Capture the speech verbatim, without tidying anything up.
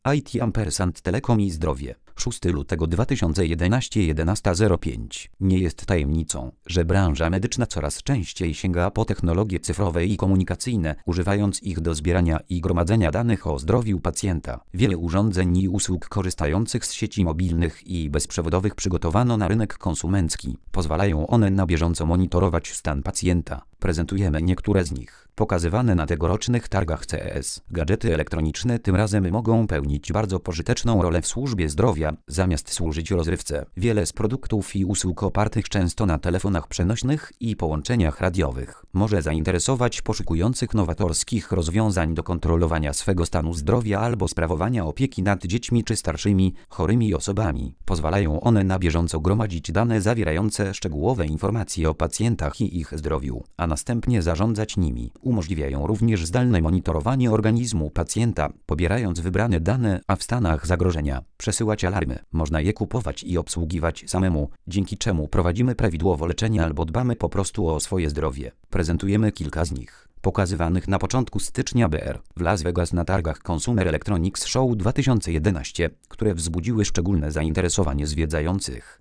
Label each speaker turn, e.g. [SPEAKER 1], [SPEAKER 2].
[SPEAKER 1] I T ampersand Telekom i Zdrowie. szóstego lutego dwa tysiące jedenastego jedenasta zero pięć. Nie jest tajemnicą, że branża medyczna coraz częściej sięga po technologie cyfrowe i komunikacyjne, używając ich do zbierania i gromadzenia danych o zdrowiu pacjenta. Wiele urządzeń i usług korzystających z sieci mobilnych i bezprzewodowych przygotowano na rynek konsumencki. Pozwalają one na bieżąco monitorować stan pacjenta. Prezentujemy niektóre z nich. Pokazywane na tegorocznych targach C E S. Gadżety elektroniczne tym razem mogą pełnić bardzo pożyteczną rolę w służbie zdrowia, zamiast służyć rozrywce. Wiele z produktów i usług opartych często na telefonach przenośnych i połączeniach radiowych może zainteresować poszukujących nowatorskich rozwiązań do kontrolowania swego stanu zdrowia albo sprawowania opieki nad dziećmi czy starszymi, chorymi osobami. Pozwalają one na bieżąco gromadzić dane zawierające szczegółowe informacje o pacjentach i ich zdrowiu, a następnie zarządzać nimi. Umożliwiają również zdalne monitorowanie organizmu pacjenta, pobierając wybrane dane, a w stanach zagrożenia przesyłać alarmy. Można je kupować i obsługiwać samemu, dzięki czemu prowadzimy prawidłowo leczenie albo dbamy po prostu o swoje zdrowie. Prezentujemy kilka z nich, pokazywanych na początku stycznia B R w Las Vegas na targach Consumer Electronics Show dwa tysiące jedenaście, które wzbudziły szczególne zainteresowanie zwiedzających.